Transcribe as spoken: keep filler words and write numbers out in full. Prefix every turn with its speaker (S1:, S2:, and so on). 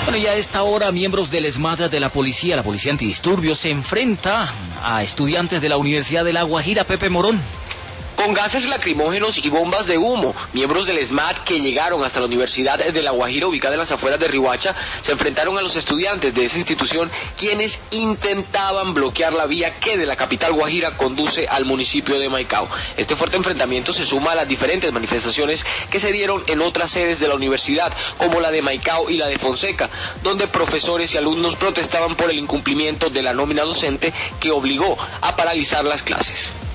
S1: Bueno, y a esta hora, miembros del ESMAD de la policía, la policía antidisturbios, se enfrenta a estudiantes de la Universidad de La Guajira. Pepe Morón.
S2: Con gases lacrimógenos y bombas de humo, miembros del ESMAD que llegaron hasta la Universidad de La Guajira, ubicada en las afueras de Riohacha, se enfrentaron a los estudiantes de esa institución, quienes intentaban bloquear la vía que de la capital Guajira conduce al municipio de Maicao. Este fuerte enfrentamiento se suma a las diferentes manifestaciones que se dieron en otras sedes de la universidad, como la de Maicao y la de Fonseca, donde profesores y alumnos protestaban por el incumplimiento de la nómina docente que obligó a paralizar las clases.